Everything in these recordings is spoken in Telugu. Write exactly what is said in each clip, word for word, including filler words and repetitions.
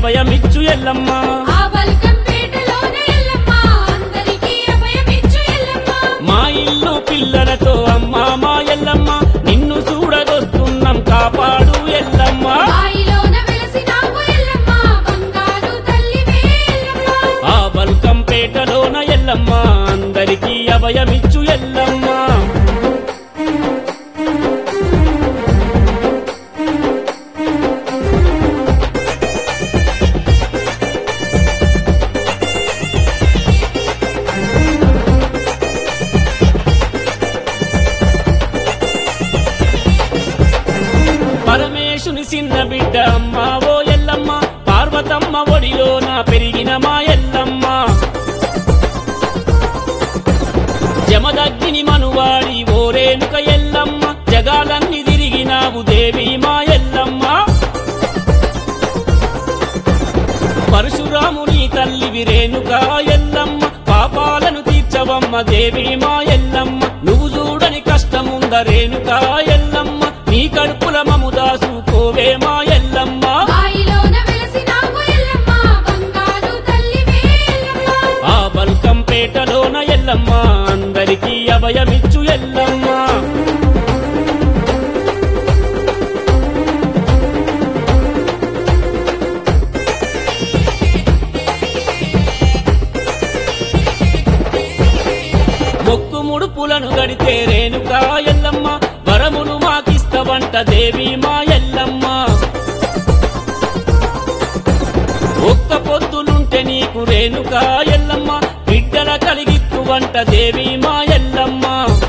అభయమిచ్చు ఎల్లమ్మ ఆ బల్కంపేటలోన ఎల్లమ్మ అందరికీ అభయమిచ్చు ఎల్లమ్మ మా ఇల్లు పిల్లలతో అమ్మ మా ఎల్లమ్మ నిన్ను చూడగొస్తున్నాం కాపాడు ఎల్లమ్మ బాయిలోన వెలసినావు ఎల్లమ్మ బంగారు తల్లివే ఎల్లమ్మ ఆ బల్కంపేటలోన ఎల్లమ్మ అందరికీ అభయమిచ్చు ఎల్లమ్మ పరమేశుని చిన్న బిడ్డ అమ్మ ఓ ఎల్లమ్మ పార్వతమ్మ ఒడిలోన పెరిగిన మా ఎల్లమ్మ జమదగ్గిని మనువాడి ఓరేనుక ఎల్లమ్మ జగాలన్నీ తిరిగినావు దేవి మా ఎల్లమ్మ పరశురాముని తల్లి విరేనుక ఎల్లమ్మ పాపాలను తీర్చవమ్మ దేవి మా ఎల్లమ్మ నువ్వు చూడని కష్టముంద రేణుక ఎల్లమ్మ నీ కడుపుల మము దాసుకోవే మా ఎల్లమ్మ బాయిలోన వెలసినావు ఎల్లమ్మ బంగారు తల్లివే ఎల్లమ్మ ఆ బల్కంపేటలోన ఎల్లమ్మ అందరికీ అభయమిచ్చు ఎల్లమ్మ మొక్కు ముడుపులను గడితే రేణుక ఎల్లమ్మ వరములు మాకిస్తవంట దేవి మా ఎల్లమ్మ ఒక్క పొద్దులుంటే నీకు రేణుక ఎల్లమ్మ బిడ్డల కలిగిత్తువంట దేవి మా ఎల్లమ్మ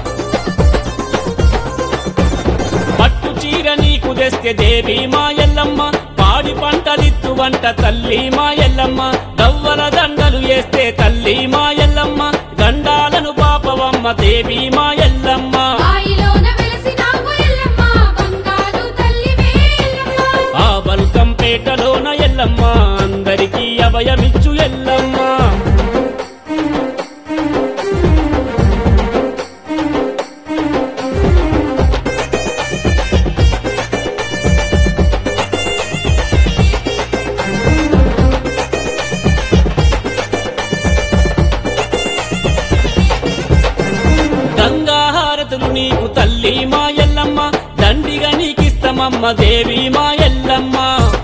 పట్టు చీర నీకు తెస్తే దేవి మా ఎల్లమ్మ పాడి పంటలిత్తువంట తల్లి మా ఎల్లమ్మ దవ్వల దండలు వేస్తే తల్లి మా ఎల్లమ్మ దండాలను పాపవమ్మ దేవి మా ఎల్లమ్మ బాయిలోన వెలసినావు ఎల్లమ్మ బంగారు తల్లివే ఎల్లమ్మ ఆ బల్కంపేటలోన ఎల్లమ్మ అందరికీ అభయమిచ్చు ఎల్లమ్మ గంగాహారతులు నీకు తల్లి మా ఎల్లమ్మ దండిగా నీకిస్తమమ్మ దేవి మా ఎల్లమ్మ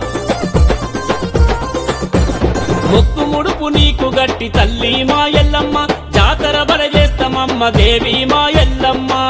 మొక్కు ముడుపు నీకు గట్టి తల్లి మా ఎల్లమ్మ జాతర బల చేస్తామమ్మ దేవి మా ఎల్లమ్మ